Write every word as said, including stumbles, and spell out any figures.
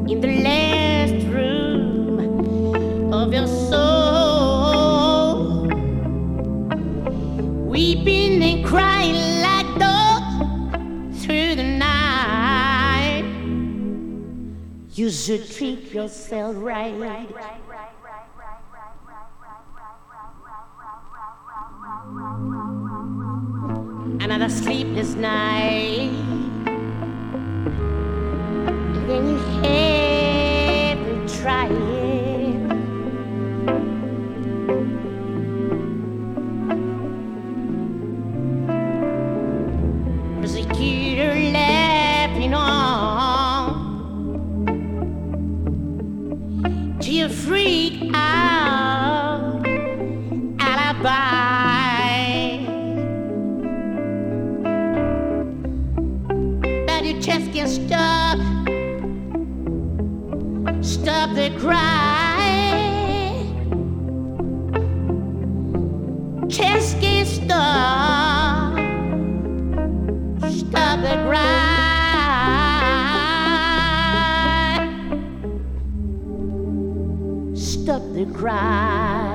in the last room of your soul, weeping and crying like dogs through the night. You should treat yourself right. Another sleepless night, and then you haven't tried. Prosecutor laughing on to your freak out alibi. You just can't stop, stop the cry. Just can't stop, stop the cry, stop the cry.